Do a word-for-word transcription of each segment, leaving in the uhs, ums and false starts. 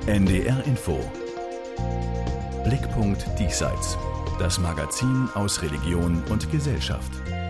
N D R Info. Blickpunkt Diesseits. Das Magazin aus Religion und Gesellschaft.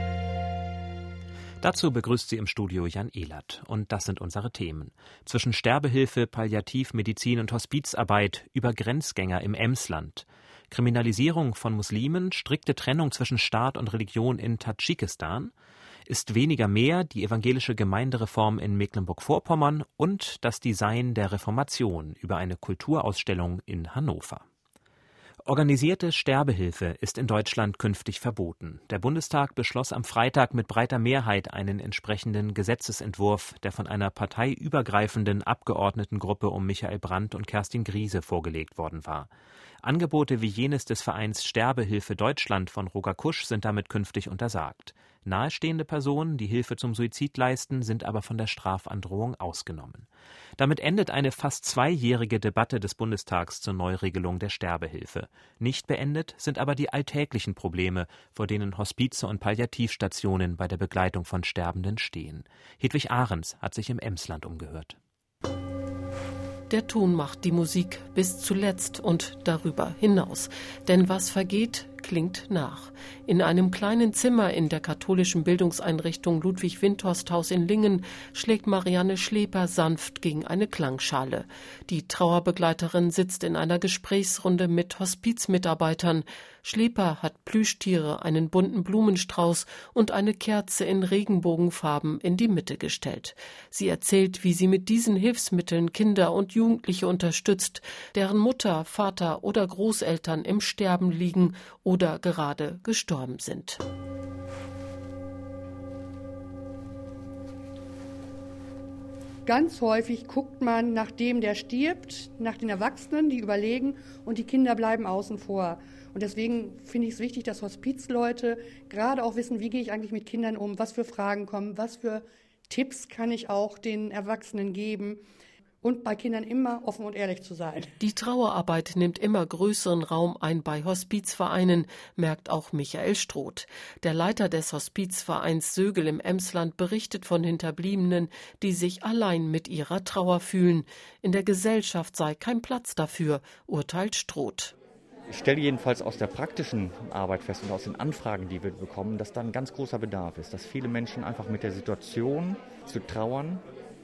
Dazu begrüßt sie im Studio Jan Ehlert. Und das sind unsere Themen. Zwischen Sterbehilfe, Palliativmedizin und Hospizarbeit, über Grenzgänger im Emsland. Kriminalisierung von Muslimen, strikte Trennung zwischen Staat und Religion in Tadschikistan. Ist weniger mehr, die evangelische Gemeindereform in Mecklenburg-Vorpommern und das Design der Reformation über eine Kulturausstellung in Hannover. Organisierte Sterbehilfe ist in Deutschland künftig verboten. Der Bundestag beschloss am Freitag mit breiter Mehrheit einen entsprechenden Gesetzesentwurf, der von einer parteiübergreifenden Abgeordnetengruppe um Michael Brandt und Kerstin Griese vorgelegt worden war. Angebote wie jenes des Vereins Sterbehilfe Deutschland von Roger Kusch sind damit künftig untersagt. Nahestehende Personen, die Hilfe zum Suizid leisten, sind aber von der Strafandrohung ausgenommen. Damit endet eine fast zweijährige Debatte des Bundestags zur Neuregelung der Sterbehilfe. Nicht beendet sind aber die alltäglichen Probleme, vor denen Hospize und Palliativstationen bei der Begleitung von Sterbenden stehen. Hedwig Ahrens hat sich im Emsland umgehört. Der Ton macht die Musik bis zuletzt und darüber hinaus. Denn was vergeht, klingt nach. In einem kleinen Zimmer in der katholischen Bildungseinrichtung Ludwig-Windthorst-Haus in Lingen schlägt Marianne Schleper sanft gegen eine Klangschale. Die Trauerbegleiterin sitzt in einer Gesprächsrunde mit Hospizmitarbeitern. Schleper hat Plüschtiere, einen bunten Blumenstrauß und eine Kerze in Regenbogenfarben in die Mitte gestellt. Sie erzählt, wie sie mit diesen Hilfsmitteln Kinder und Jugendliche unterstützt, deren Mutter, Vater oder Großeltern im Sterben liegen oder gerade gestorben sind. Ganz häufig guckt man nach dem, der stirbt, nach den Erwachsenen, die überlegen, und die Kinder bleiben außen vor. Und deswegen finde ich es wichtig, dass Hospizleute gerade auch wissen, wie gehe ich eigentlich mit Kindern um, was für Fragen kommen, was für Tipps kann ich auch den Erwachsenen geben. Und bei Kindern immer offen und ehrlich zu sein. Die Trauerarbeit nimmt immer größeren Raum ein bei Hospizvereinen, merkt auch Michael Stroth. Der Leiter des Hospizvereins Sögel im Emsland berichtet von Hinterbliebenen, die sich allein mit ihrer Trauer fühlen. In der Gesellschaft sei kein Platz dafür, urteilt Stroth. Ich stelle jedenfalls aus der praktischen Arbeit fest und aus den Anfragen, die wir bekommen, dass da ein ganz großer Bedarf ist, dass viele Menschen einfach mit der Situation zu trauern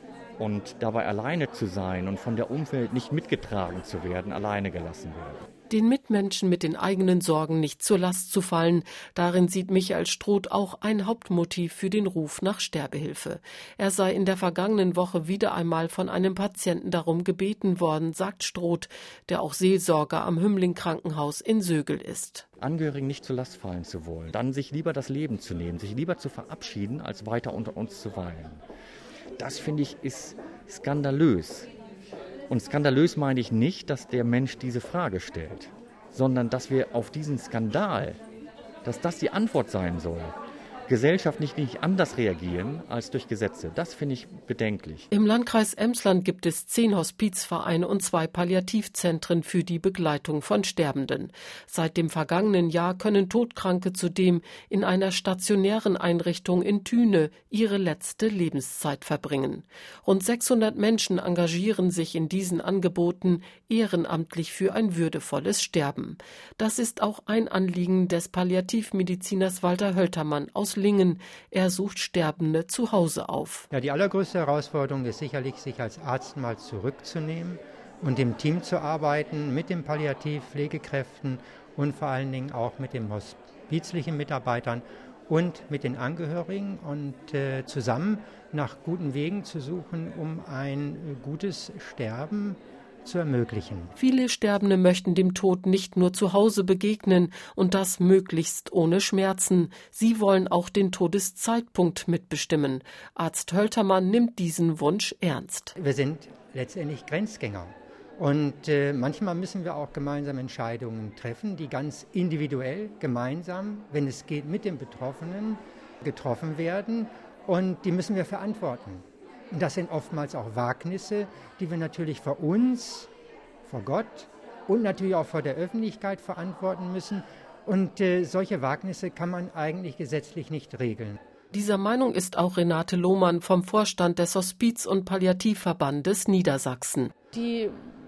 und dabei alleine zu sein und von der Umwelt nicht mitgetragen zu werden, alleine gelassen werden. Den Mitmenschen mit den eigenen Sorgen nicht zur Last zu fallen, darin sieht Michael Stroth auch ein Hauptmotiv für den Ruf nach Sterbehilfe. Er sei in der vergangenen Woche wieder einmal von einem Patienten darum gebeten worden, sagt Stroth, der auch Seelsorger am Hümmling-Krankenhaus in Sögel ist. Angehörigen nicht zur Last fallen zu wollen, dann sich lieber das Leben zu nehmen, sich lieber zu verabschieden, als weiter unter uns zu weilen. Das, finde ich, ist skandalös. Und skandalös meine ich nicht, dass der Mensch diese Frage stellt, sondern dass wir auf diesen Skandal, dass das die Antwort sein soll, gesellschaftlich nicht anders reagieren als durch Gesetze. Das finde ich bedenklich. Im Landkreis Emsland gibt es zehn Hospizvereine und zwei Palliativzentren für die Begleitung von Sterbenden. Seit dem vergangenen Jahr können Todkranke zudem in einer stationären Einrichtung in Thüne ihre letzte Lebenszeit verbringen. Rund sechshundert Menschen engagieren sich in diesen Angeboten ehrenamtlich für ein würdevolles Sterben. Das ist auch ein Anliegen des Palliativmediziners Walter Höltermann aus Lingen. Er sucht Sterbende zu Hause auf. Ja, die allergrößte Herausforderung ist sicherlich, sich als Arzt mal zurückzunehmen und im Team zu arbeiten, mit den Palliativpflegekräften und vor allen Dingen auch mit den hospizlichen Mitarbeitern und mit den Angehörigen und äh, zusammen nach guten Wegen zu suchen, um ein äh, gutes Sterben zu ermöglichen. Viele Sterbende möchten dem Tod nicht nur zu Hause begegnen und das möglichst ohne Schmerzen. Sie wollen auch den Todeszeitpunkt mitbestimmen. Arzt Höltermann nimmt diesen Wunsch ernst. Wir sind letztendlich Grenzgänger und äh, manchmal müssen wir auch gemeinsam Entscheidungen treffen, die ganz individuell, gemeinsam, wenn es geht, mit den Betroffenen getroffen werden und die müssen wir verantworten. Und das sind oftmals auch Wagnisse, die wir natürlich vor uns, vor Gott und natürlich auch vor der Öffentlichkeit verantworten müssen. Und äh, solche Wagnisse kann man eigentlich gesetzlich nicht regeln. Dieser Meinung ist auch Renate Lohmann vom Vorstand des Hospiz- und Palliativverbandes Niedersachsen. Die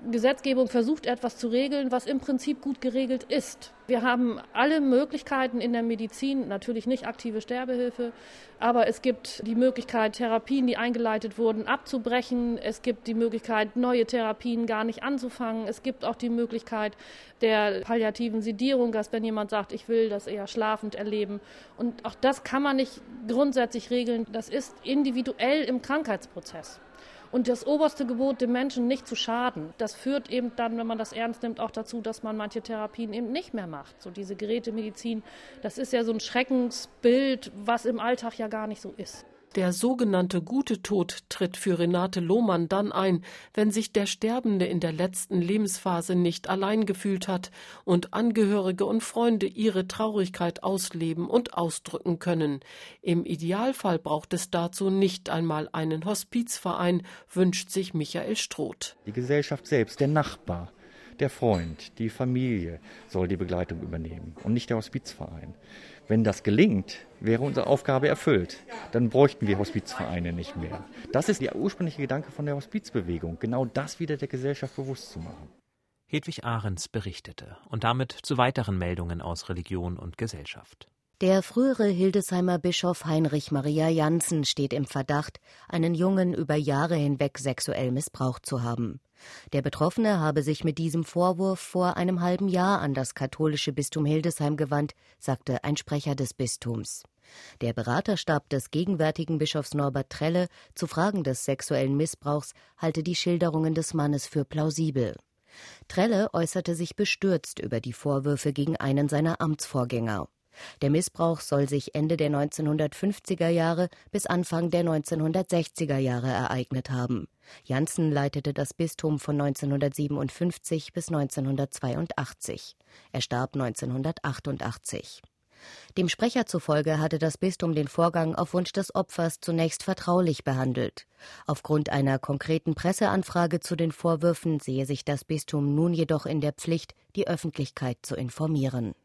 Gesetzgebung versucht, etwas zu regeln, was im Prinzip gut geregelt ist. Wir haben alle Möglichkeiten in der Medizin, natürlich nicht aktive Sterbehilfe, aber es gibt die Möglichkeit, Therapien, die eingeleitet wurden, abzubrechen. Es gibt die Möglichkeit, neue Therapien gar nicht anzufangen. Es gibt auch die Möglichkeit der palliativen Sedierung, dass wenn jemand sagt, ich will das eher schlafend erleben. Und auch das kann man nicht grundsätzlich regeln. Das ist individuell im Krankheitsprozess. Und das oberste Gebot, dem Menschen nicht zu schaden, das führt eben dann, wenn man das ernst nimmt, auch dazu, dass man manche Therapien eben nicht mehr macht. So diese Gerätemedizin, das ist ja so ein Schreckensbild, was im Alltag ja gar nicht so ist. Der sogenannte gute Tod tritt für Renate Lohmann dann ein, wenn sich der Sterbende in der letzten Lebensphase nicht allein gefühlt hat und Angehörige und Freunde ihre Traurigkeit ausleben und ausdrücken können. Im Idealfall braucht es dazu nicht einmal einen Hospizverein, wünscht sich Michael Stroth. Die Gesellschaft selbst, der Nachbar, der Freund, die Familie soll die Begleitung übernehmen und nicht der Hospizverein. Wenn das gelingt, wäre unsere Aufgabe erfüllt. Dann bräuchten wir Hospizvereine nicht mehr. Das ist der ursprüngliche Gedanke von der Hospizbewegung, genau das wieder der Gesellschaft bewusst zu machen. Hedwig Ahrens berichtete und damit zu weiteren Meldungen aus Religion und Gesellschaft. Der frühere Hildesheimer Bischof Heinrich Maria Janssen steht im Verdacht, einen Jungen über Jahre hinweg sexuell missbraucht zu haben. Der Betroffene habe sich mit diesem Vorwurf vor einem halben Jahr an das katholische Bistum Hildesheim gewandt, sagte ein Sprecher des Bistums. Der Beraterstab des gegenwärtigen Bischofs Norbert Trelle zu Fragen des sexuellen Missbrauchs halte die Schilderungen des Mannes für plausibel. Trelle äußerte sich bestürzt über die Vorwürfe gegen einen seiner Amtsvorgänger. Der Missbrauch soll sich Ende der neunzehnhundertfünfziger Jahre bis Anfang der neunzehnhundertsechziger Jahre ereignet haben. Janssen leitete das Bistum von neunzehnhundertsiebenundfünfzig bis neunzehnhundertzweiundachtzig. Er starb neunzehnhundertachtundachtzig. Dem Sprecher zufolge hatte das Bistum den Vorgang auf Wunsch des Opfers zunächst vertraulich behandelt. Aufgrund einer konkreten Presseanfrage zu den Vorwürfen sehe sich das Bistum nun jedoch in der Pflicht, die Öffentlichkeit zu informieren.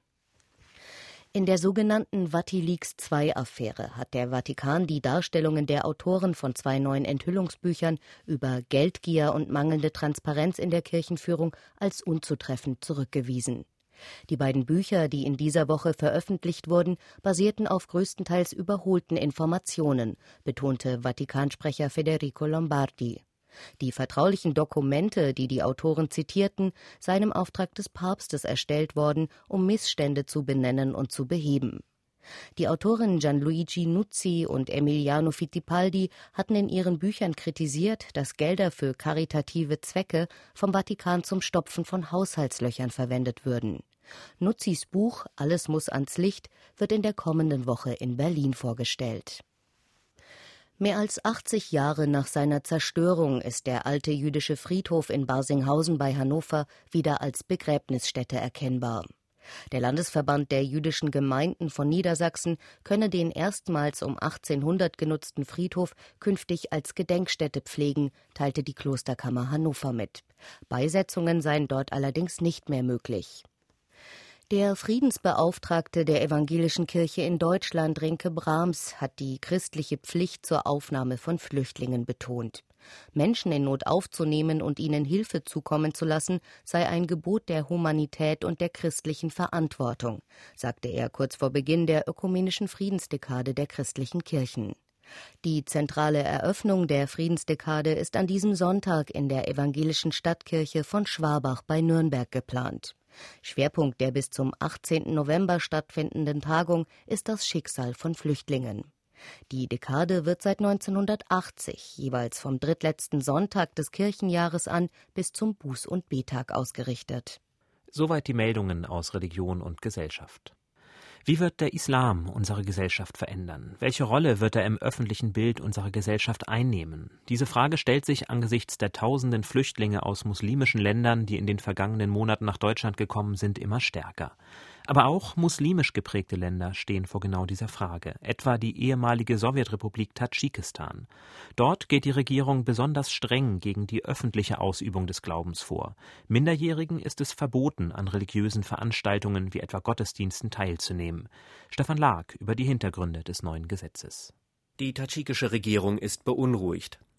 In der sogenannten WatiLeaks zwei Affäre hat der Vatikan die Darstellungen der Autoren von zwei neuen Enthüllungsbüchern über Geldgier und mangelnde Transparenz in der Kirchenführung als unzutreffend zurückgewiesen. Die beiden Bücher, die in dieser Woche veröffentlicht wurden, basierten auf größtenteils überholten Informationen, betonte Vatikansprecher Federico Lombardi. Die vertraulichen Dokumente, die die Autoren zitierten, seien im Auftrag des Papstes erstellt worden, um Missstände zu benennen und zu beheben. Die Autoren Gianluigi Nuzzi und Emiliano Fittipaldi hatten in ihren Büchern kritisiert, dass Gelder für karitative Zwecke vom Vatikan zum Stopfen von Haushaltslöchern verwendet würden. Nuzzis Buch »Alles muss ans Licht« wird in der kommenden Woche in Berlin vorgestellt. Mehr als achtzig Jahre nach seiner Zerstörung ist der alte jüdische Friedhof in Barsinghausen bei Hannover wieder als Begräbnisstätte erkennbar. Der Landesverband der jüdischen Gemeinden von Niedersachsen könne den erstmals um achtzehnhundert genutzten Friedhof künftig als Gedenkstätte pflegen, teilte die Klosterkammer Hannover mit. Beisetzungen seien dort allerdings nicht mehr möglich. Der Friedensbeauftragte der Evangelischen Kirche in Deutschland, Rinke Brahms, hat die christliche Pflicht zur Aufnahme von Flüchtlingen betont. Menschen in Not aufzunehmen und ihnen Hilfe zukommen zu lassen, sei ein Gebot der Humanität und der christlichen Verantwortung, sagte er kurz vor Beginn der ökumenischen Friedensdekade der christlichen Kirchen. Die zentrale Eröffnung der Friedensdekade ist an diesem Sonntag in der evangelischen Stadtkirche von Schwabach bei Nürnberg geplant. Schwerpunkt der bis zum achtzehnten November stattfindenden Tagung ist das Schicksal von Flüchtlingen. Die Dekade wird seit neunzehnhundertachtzig jeweils vom drittletzten Sonntag des Kirchenjahres an bis zum Buß- und Bettag ausgerichtet. Soweit die Meldungen aus Religion und Gesellschaft. Wie wird der Islam unsere Gesellschaft verändern? Welche Rolle wird er im öffentlichen Bild unserer Gesellschaft einnehmen? Diese Frage stellt sich angesichts der tausenden Flüchtlinge aus muslimischen Ländern, die in den vergangenen Monaten nach Deutschland gekommen sind, immer stärker. Aber auch muslimisch geprägte Länder stehen vor genau dieser Frage, etwa die ehemalige Sowjetrepublik Tadschikistan. Dort geht die Regierung besonders streng gegen die öffentliche Ausübung des Glaubens vor. Minderjährigen ist es verboten, an religiösen Veranstaltungen wie etwa Gottesdiensten teilzunehmen. Stefan Lag über die Hintergründe des neuen Gesetzes. Die tadschikische Regierung ist beunruhigt.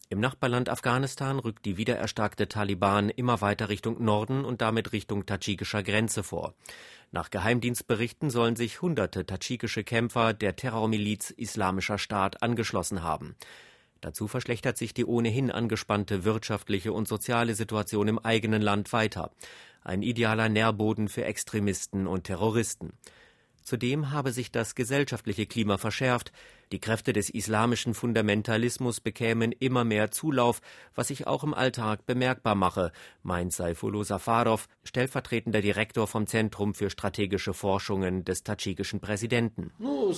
Im Nachbarland Afghanistan rückt die wiedererstarkte Taliban immer weiter Richtung Norden und damit Richtung tadschikischer Grenze vor. Nach Geheimdienstberichten sollen sich hunderte tadschikische Kämpfer der Terrormiliz Islamischer Staat angeschlossen haben. Dazu verschlechtert sich die ohnehin angespannte wirtschaftliche und soziale Situation im eigenen Land weiter. Ein idealer Nährboden für Extremisten und Terroristen. Zudem habe sich das gesellschaftliche Klima verschärft. Die Kräfte des islamischen Fundamentalismus bekämen immer mehr Zulauf, was sich auch im Alltag bemerkbar mache, meint Saifullo Safarov, stellvertretender Direktor vom Zentrum für strategische Forschungen des tadschikischen Präsidenten.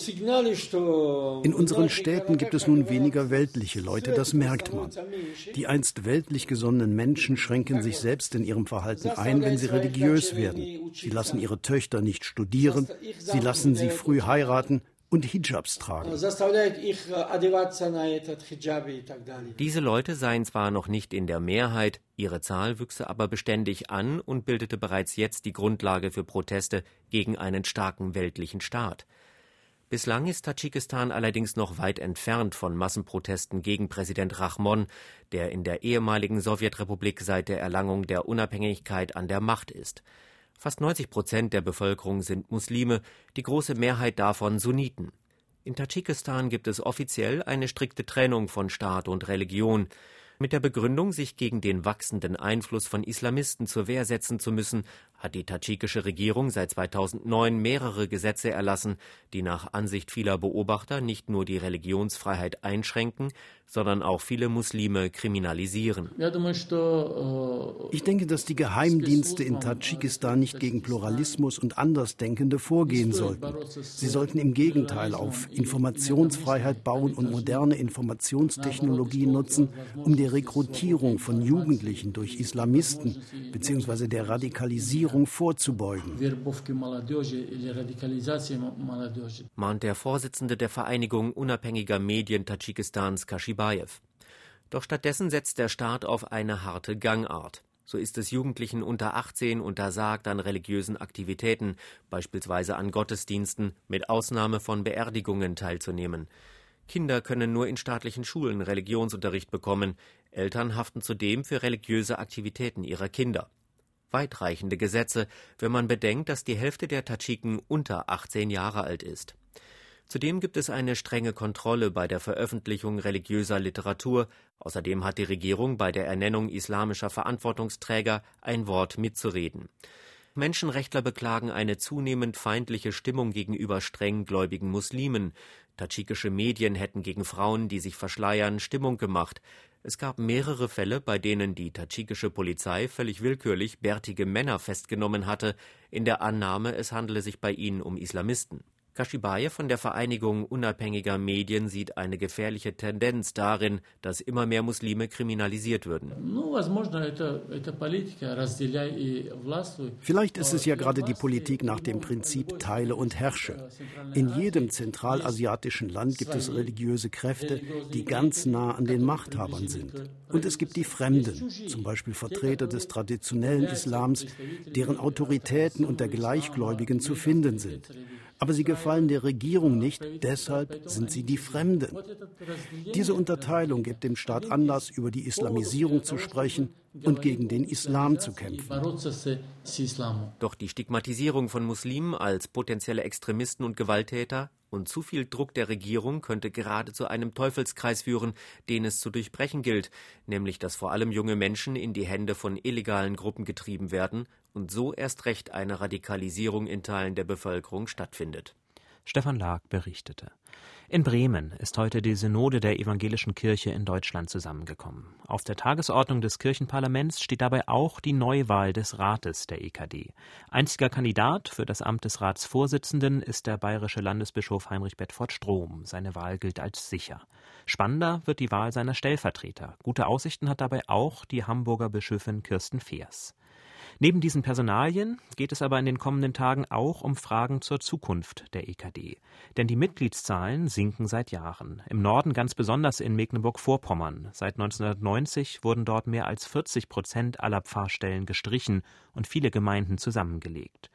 In unseren Städten gibt es nun weniger weltliche Leute, das merkt man. Die einst weltlich gesonnenen Menschen schränken sich selbst in ihrem Verhalten ein, wenn sie religiös werden. Sie lassen ihre Töchter nicht studieren, sie lassen sie früh heiraten und Hijabs tragen. Diese Leute seien zwar noch nicht in der Mehrheit, ihre Zahl wüchse aber beständig an und bildete bereits jetzt die Grundlage für Proteste gegen einen starken weltlichen Staat. Bislang ist Tadschikistan allerdings noch weit entfernt von Massenprotesten gegen Präsident Rahmon, der in der ehemaligen Sowjetrepublik seit der Erlangung der Unabhängigkeit an der Macht ist. Fast neunzig Prozent der Bevölkerung sind Muslime, die große Mehrheit davon Sunniten. In Tadschikistan gibt es offiziell eine strikte Trennung von Staat und Religion. Mit der Begründung, sich gegen den wachsenden Einfluss von Islamisten zur Wehr setzen zu müssen, hat die tadschikische Regierung seit zweitausendneun mehrere Gesetze erlassen, die nach Ansicht vieler Beobachter nicht nur die Religionsfreiheit einschränken, sondern auch viele Muslime kriminalisieren. Ich denke, dass die Geheimdienste in Tadschikistan nicht gegen Pluralismus und Andersdenkende vorgehen sollten. Sie sollten im Gegenteil auf Informationsfreiheit bauen und moderne Informationstechnologien nutzen, um der Rekrutierung von Jugendlichen durch Islamisten bzw. der Radikalisierung vorzubeugen, mahnt der Vorsitzende der Vereinigung unabhängiger Medien Tadschikistans, Kashibayev. Doch stattdessen setzt der Staat auf eine harte Gangart. So ist es Jugendlichen unter achtzehn untersagt, an religiösen Aktivitäten, beispielsweise an Gottesdiensten, mit Ausnahme von Beerdigungen teilzunehmen. Kinder können nur in staatlichen Schulen Religionsunterricht bekommen. Eltern haften zudem für religiöse Aktivitäten ihrer Kinder. Weitreichende Gesetze, wenn man bedenkt, dass die Hälfte der Tadschiken unter achtzehn Jahre alt ist. Zudem gibt es eine strenge Kontrolle bei der Veröffentlichung religiöser Literatur. Außerdem hat die Regierung bei der Ernennung islamischer Verantwortungsträger ein Wort mitzureden. Menschenrechtler beklagen eine zunehmend feindliche Stimmung gegenüber strenggläubigen Muslimen. Tadschikische Medien hätten gegen Frauen, die sich verschleiern, Stimmung gemacht. Es gab mehrere Fälle, bei denen die tadschikische Polizei völlig willkürlich bärtige Männer festgenommen hatte, in der Annahme, es handele sich bei ihnen um Islamisten. Kashibayev von der Vereinigung unabhängiger Medien sieht eine gefährliche Tendenz darin, dass immer mehr Muslime kriminalisiert würden. Vielleicht ist es ja gerade die Politik nach dem Prinzip Teile und Herrsche. In jedem zentralasiatischen Land gibt es religiöse Kräfte, die ganz nah an den Machthabern sind. Und es gibt die Fremden, zum Beispiel Vertreter des traditionellen Islams, deren Autoritäten unter Gleichgläubigen zu finden sind. Aber sie gefallen der Regierung nicht, deshalb sind sie die Fremden. Diese Unterteilung gibt dem Staat Anlass, über die Islamisierung zu sprechen und gegen den Islam zu kämpfen. Doch die Stigmatisierung von Muslimen als potenzielle Extremisten und Gewalttäter und zu viel Druck der Regierung könnte gerade zu einem Teufelskreis führen, den es zu durchbrechen gilt, nämlich dass vor allem junge Menschen in die Hände von illegalen Gruppen getrieben werden und so erst recht eine Radikalisierung in Teilen der Bevölkerung stattfindet. Stefan Lag berichtete. In Bremen ist heute die Synode der Evangelischen Kirche in Deutschland zusammengekommen. Auf der Tagesordnung des Kirchenparlaments steht dabei auch die Neuwahl des Rates der E K D. Einziger Kandidat für das Amt des Ratsvorsitzenden ist der bayerische Landesbischof Heinrich Bedford Strom. Seine Wahl gilt als sicher. Spannender wird die Wahl seiner Stellvertreter. Gute Aussichten hat dabei auch die Hamburger Bischöfin Kirsten Feers. Neben diesen Personalien geht es aber in den kommenden Tagen auch um Fragen zur Zukunft der E K D. Denn die Mitgliedszahlen sinken seit Jahren. Im Norden ganz besonders in Mecklenburg-Vorpommern. Seit neunzehnhundertneunzig wurden dort mehr als vierzig Prozent aller Pfarrstellen gestrichen und viele Gemeinden zusammengelegt.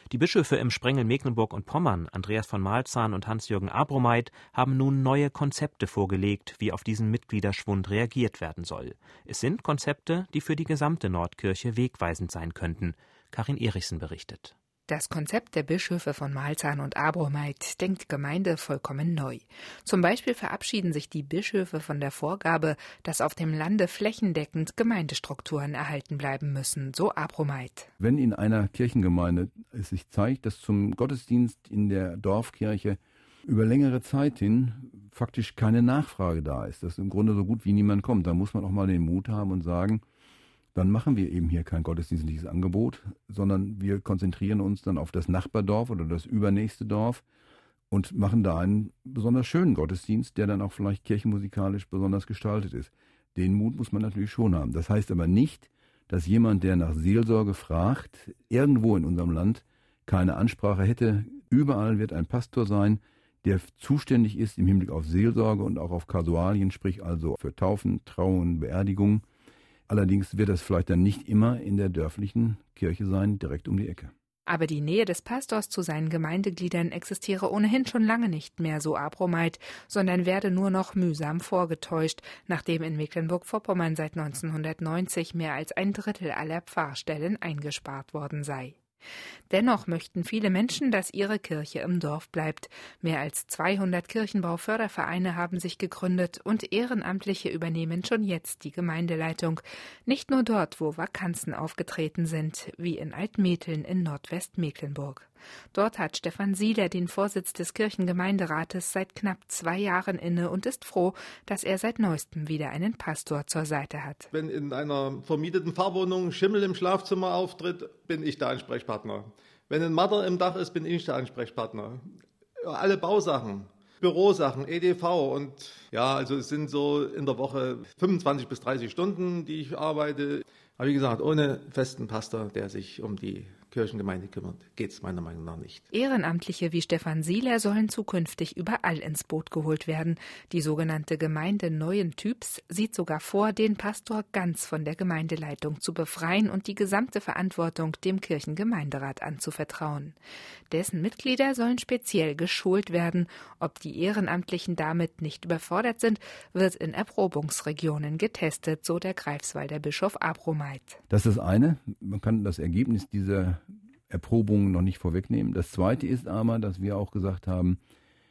Die Bischöfe im Sprengel Mecklenburg und Pommern, Andreas von Malzahn und Hans-Jürgen Abromeit, haben nun neue Konzepte vorgelegt, wie auf diesen Mitgliederschwund reagiert werden soll. Es sind Konzepte, die für die gesamte Nordkirche wegweisend sein könnten. Karin Erichsen berichtet. Das Konzept der Bischöfe von Malzahn und Abromeit denkt die Gemeinde vollkommen neu. Zum Beispiel verabschieden sich die Bischöfe von der Vorgabe, dass auf dem Lande flächendeckend Gemeindestrukturen erhalten bleiben müssen, so Abromeit. Wenn in einer Kirchengemeinde es sich zeigt, dass zum Gottesdienst in der Dorfkirche über längere Zeit hin faktisch keine Nachfrage da ist, dass im Grunde so gut wie niemand kommt, dann muss man auch mal den Mut haben und sagen, dann machen wir eben hier kein gottesdienstliches Angebot, sondern wir konzentrieren uns dann auf das Nachbardorf oder das übernächste Dorf und machen da einen besonders schönen Gottesdienst, der dann auch vielleicht kirchenmusikalisch besonders gestaltet ist. Den Mut muss man natürlich schon haben. Das heißt aber nicht, dass jemand, der nach Seelsorge fragt, irgendwo in unserem Land keine Ansprache hätte. Überall wird ein Pastor sein, der zuständig ist im Hinblick auf Seelsorge und auch auf Kasualien, sprich also für Taufen, Trauungen, Beerdigungen. Allerdings wird das vielleicht dann nicht immer in der dörflichen Kirche sein, direkt um die Ecke. Aber die Nähe des Pastors zu seinen Gemeindegliedern existiere ohnehin schon lange nicht mehr, so Abromeit, sondern werde nur noch mühsam vorgetäuscht, nachdem in Mecklenburg-Vorpommern seit neunzehnhundertneunzig mehr als ein Drittel aller Pfarrstellen eingespart worden sei. Dennoch möchten viele Menschen, dass ihre Kirche im Dorf bleibt. Mehr als zweihundert Kirchenbaufördervereine haben sich gegründet und Ehrenamtliche übernehmen schon jetzt die Gemeindeleitung. Nicht nur dort, wo Vakanzen aufgetreten sind, wie in Altmetheln in Nordwestmecklenburg. Dort hat Stefan Sieler den Vorsitz des Kirchengemeinderates seit knapp zwei Jahren inne und ist froh, dass er seit neuestem wieder einen Pastor zur Seite hat. Wenn in einer vermieteten Fahrwohnung Schimmel im Schlafzimmer auftritt, bin ich der Ansprechpartner. Wenn ein Matter im Dach ist, bin ich der Ansprechpartner. Alle Bausachen, Bürosachen, E D V und ja, also es sind so in der Woche fünfundzwanzig bis dreißig Stunden, die ich arbeite. Aber wie gesagt, ohne festen Pastor, der sich um die Kirchengemeinde kümmert, geht es meiner Meinung nach nicht. Ehrenamtliche wie Stefan Sieler sollen zukünftig überall ins Boot geholt werden. Die sogenannte Gemeinde neuen Typs sieht sogar vor, den Pastor ganz von der Gemeindeleitung zu befreien und die gesamte Verantwortung dem Kirchengemeinderat anzuvertrauen. Dessen Mitglieder sollen speziell geschult werden. Ob die Ehrenamtlichen damit nicht überfordert sind, wird in Erprobungsregionen getestet, so der Greifswalder Bischof Abromeit. Das ist das eine. Man kann das Ergebnis dieser Erprobungen noch nicht vorwegnehmen. Das Zweite ist aber, dass wir auch gesagt haben,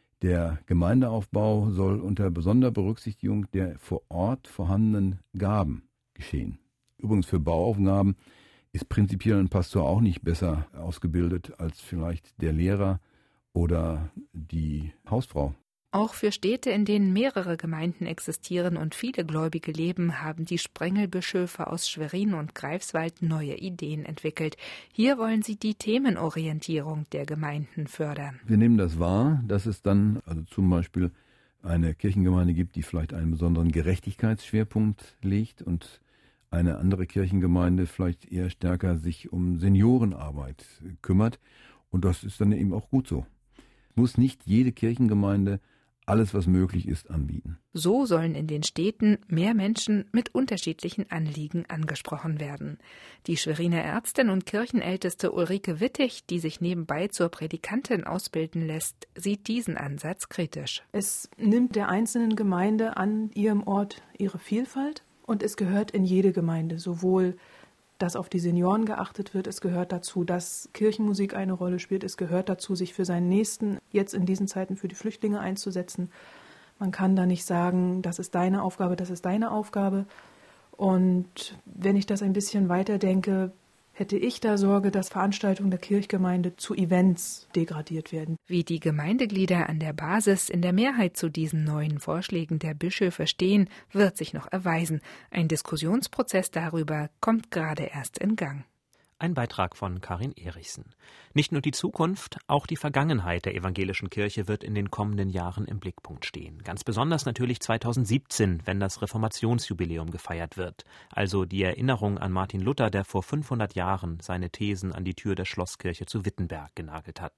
der Gemeindeaufbau soll unter besonderer Berücksichtigung der vor Ort vorhandenen Gaben geschehen. Übrigens für Bauaufgaben ist prinzipiell ein Pastor auch nicht besser ausgebildet als vielleicht der Lehrer oder die Hausfrau. Auch für Städte, in denen mehrere Gemeinden existieren und viele Gläubige leben, haben die Sprengelbischöfe aus Schwerin und Greifswald neue Ideen entwickelt. Hier wollen sie die Themenorientierung der Gemeinden fördern. Wir nehmen das wahr, dass es dann also zum Beispiel eine Kirchengemeinde gibt, die vielleicht einen besonderen Gerechtigkeitsschwerpunkt legt und eine andere Kirchengemeinde vielleicht eher stärker sich um Seniorenarbeit kümmert. Und das ist dann eben auch gut so. Muss nicht jede Kirchengemeinde alles, was möglich ist, anbieten. So sollen in den Städten mehr Menschen mit unterschiedlichen Anliegen angesprochen werden. Die Schweriner Ärztin und Kirchenälteste Ulrike Wittig, die sich nebenbei zur Predikantin ausbilden lässt, sieht diesen Ansatz kritisch. Es nimmt der einzelnen Gemeinde an ihrem Ort ihre Vielfalt und es gehört in jede Gemeinde, sowohl dass auf die Senioren geachtet wird. Es gehört dazu, dass Kirchenmusik eine Rolle spielt. Es gehört dazu, sich für seinen Nächsten, jetzt in diesen Zeiten für die Flüchtlinge einzusetzen. Man kann da nicht sagen, das ist deine Aufgabe, das ist deine Aufgabe. Und wenn ich das ein bisschen weiterdenke, hätte ich da Sorge, dass Veranstaltungen der Kirchgemeinde zu Events degradiert werden. Wie die Gemeindeglieder an der Basis in der Mehrheit zu diesen neuen Vorschlägen der Bischöfe stehen, wird sich noch erweisen. Ein Diskussionsprozess darüber kommt gerade erst in Gang. Ein Beitrag von Karin Erichsen. Nicht nur die Zukunft, auch die Vergangenheit der evangelischen Kirche wird in den kommenden Jahren im Blickpunkt stehen. Ganz besonders natürlich zweitausendsiebzehn, wenn das Reformationsjubiläum gefeiert wird. Also die Erinnerung an Martin Luther, der vor fünfhundert Jahren seine Thesen an die Tür der Schlosskirche zu Wittenberg genagelt hat.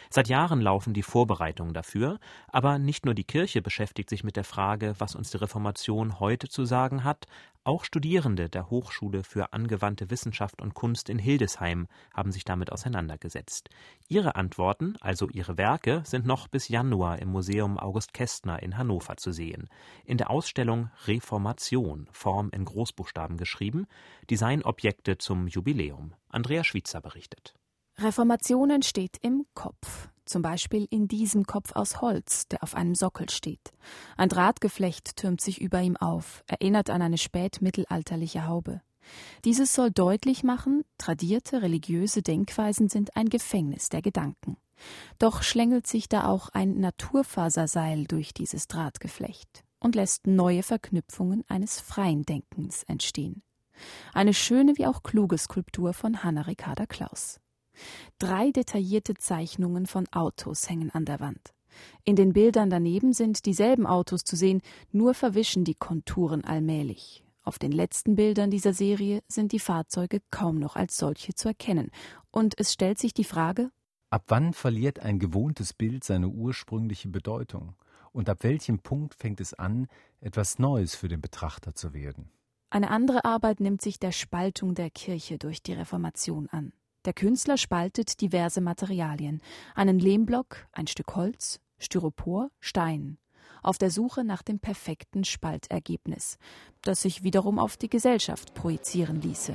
Seit Jahren laufen die Vorbereitungen dafür, aber nicht nur die Kirche beschäftigt sich mit der Frage, was uns die Reformation heute zu sagen hat. Auch Studierende der Hochschule für angewandte Wissenschaft und Kunst in Hildesheim haben sich damit auseinandergesetzt. Ihre Antworten, also ihre Werke, sind noch bis Januar im Museum August Kästner in Hannover zu sehen. In der Ausstellung Reformation, Form in Großbuchstaben geschrieben, Designobjekte zum Jubiläum. Andrea Schwitzer berichtet. Reformation entsteht im Kopf. Zum Beispiel in diesem Kopf aus Holz, der auf einem Sockel steht. Ein Drahtgeflecht türmt sich über ihm auf, erinnert an eine spätmittelalterliche Haube. Dieses soll deutlich machen, tradierte religiöse Denkweisen sind ein Gefängnis der Gedanken. Doch schlängelt sich da auch ein Naturfaserseil durch dieses Drahtgeflecht und lässt neue Verknüpfungen eines freien Denkens entstehen. Eine schöne wie auch kluge Skulptur von Hanna Ricarda Klaus. Drei detaillierte Zeichnungen von Autos hängen an der Wand. In den Bildern daneben sind dieselben Autos zu sehen, nur verwischen die Konturen allmählich. Auf den letzten Bildern dieser Serie sind die Fahrzeuge kaum noch als solche zu erkennen. Und es stellt sich die Frage: Ab wann verliert ein gewohntes Bild seine ursprüngliche Bedeutung? Und ab welchem Punkt fängt es an, etwas Neues für den Betrachter zu werden? Eine andere Arbeit nimmt sich der Spaltung der Kirche durch die Reformation an. Der Künstler spaltet diverse Materialien, einen Lehmblock, ein Stück Holz, Styropor, Stein, auf der Suche nach dem perfekten Spaltergebnis, das sich wiederum auf die Gesellschaft projizieren ließe.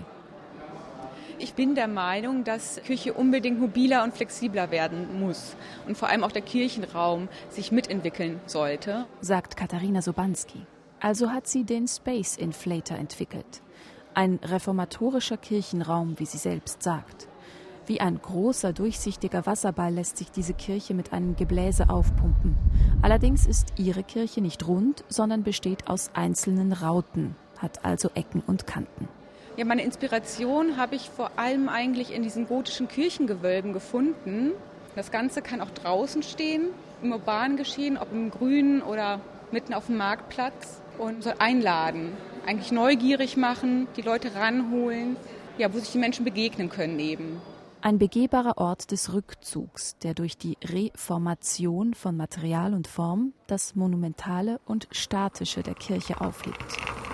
Ich bin der Meinung, dass Kirche unbedingt mobiler und flexibler werden muss und vor allem auch der Kirchenraum sich mitentwickeln sollte, sagt Katharina Sobanski. Also hat sie den Space Inflator entwickelt. Ein reformatorischer Kirchenraum, wie sie selbst sagt. Wie ein großer, durchsichtiger Wasserball lässt sich diese Kirche mit einem Gebläse aufpumpen. Allerdings ist ihre Kirche nicht rund, sondern besteht aus einzelnen Rauten, hat also Ecken und Kanten. Ja, meine Inspiration habe ich vor allem eigentlich in diesen gotischen Kirchengewölben gefunden. Das Ganze kann auch draußen stehen, im urbanen Geschehen, ob im Grünen oder mitten auf dem Marktplatz, und soll einladen, eigentlich neugierig machen, die Leute ranholen, ja, wo sich die Menschen begegnen können eben. Ein begehbarer Ort des Rückzugs, der durch die Reformation von Material und Form das Monumentale und Statische der Kirche aufhebt.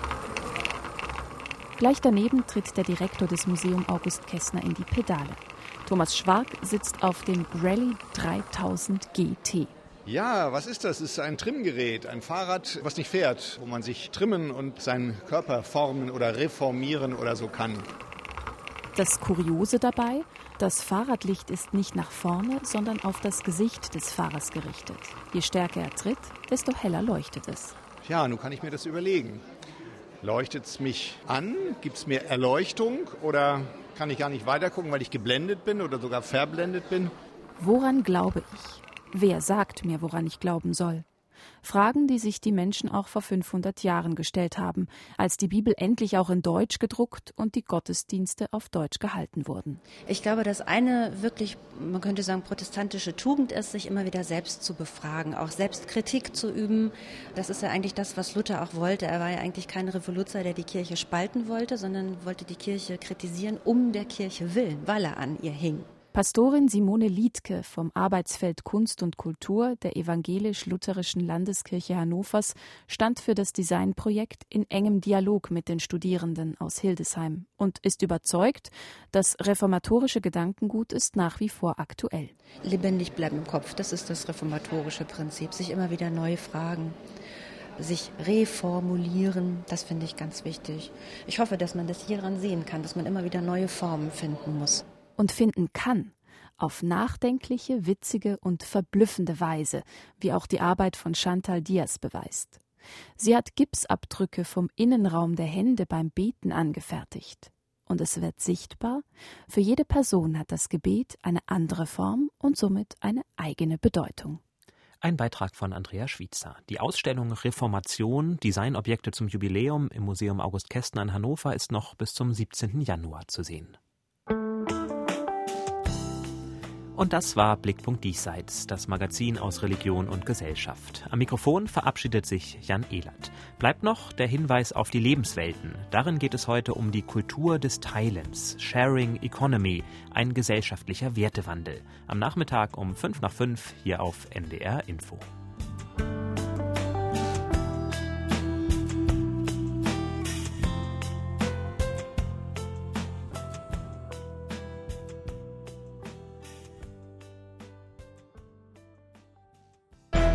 Gleich daneben tritt der Direktor des Museum August Kästner in die Pedale. Thomas Schwark sitzt auf dem Rallye dreitausend G T. Ja, was ist das? Es ist ein Trimmgerät, ein Fahrrad, was nicht fährt, wo man sich trimmen und seinen Körper formen oder reformieren oder so kann. Das Kuriose dabei: Das Fahrradlicht ist nicht nach vorne, sondern auf das Gesicht des Fahrers gerichtet. Je stärker er tritt, desto heller leuchtet es. Ja, nun kann ich mir das überlegen. Leuchtet es mich an? Gibt es mir Erleuchtung? Oder kann ich gar nicht weitergucken, weil ich geblendet bin oder sogar verblendet bin? Woran glaube ich? Wer sagt mir, woran ich glauben soll? Fragen, die sich die Menschen auch vor fünfhundert Jahren gestellt haben, als die Bibel endlich auch in Deutsch gedruckt und die Gottesdienste auf Deutsch gehalten wurden. Ich glaube, dass eine wirklich, man könnte sagen, protestantische Tugend ist, sich immer wieder selbst zu befragen, auch Selbstkritik zu üben. Das ist ja eigentlich das, was Luther auch wollte. Er war ja eigentlich kein Revoluzer, der die Kirche spalten wollte, sondern wollte die Kirche kritisieren, um der Kirche willen, weil er an ihr hing. Pastorin Simone Liedtke vom Arbeitsfeld Kunst und Kultur der Evangelisch-Lutherischen Landeskirche Hannovers stand für das Designprojekt in engem Dialog mit den Studierenden aus Hildesheim und ist überzeugt, das reformatorische Gedankengut ist nach wie vor aktuell. Lebendig bleiben im Kopf, das ist das reformatorische Prinzip, sich immer wieder neu fragen, sich reformulieren, das finde ich ganz wichtig. Ich hoffe, dass man das hieran sehen kann, dass man immer wieder neue Formen finden muss. Und finden kann, auf nachdenkliche, witzige und verblüffende Weise, wie auch die Arbeit von Chantal Diaz beweist. Sie hat Gipsabdrücke vom Innenraum der Hände beim Beten angefertigt. Und es wird sichtbar, für jede Person hat das Gebet eine andere Form und somit eine eigene Bedeutung. Ein Beitrag von Andrea Schwitzer. Die Ausstellung Reformation, Designobjekte zum Jubiläum im Museum August Kästner in Hannover ist noch bis zum siebzehnten Januar zu sehen. Und das war Blickpunkt Diesseits, das Magazin aus Religion und Gesellschaft. Am Mikrofon verabschiedet sich Jan Ehlert. Bleibt noch der Hinweis auf die Lebenswelten. Darin geht es heute um die Kultur des Teilens, Sharing Economy, ein gesellschaftlicher Wertewandel. Am Nachmittag um fünf nach fünf hier auf N D R Info.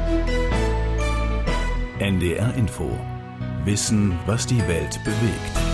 N D R Info. Wissen, was die Welt bewegt.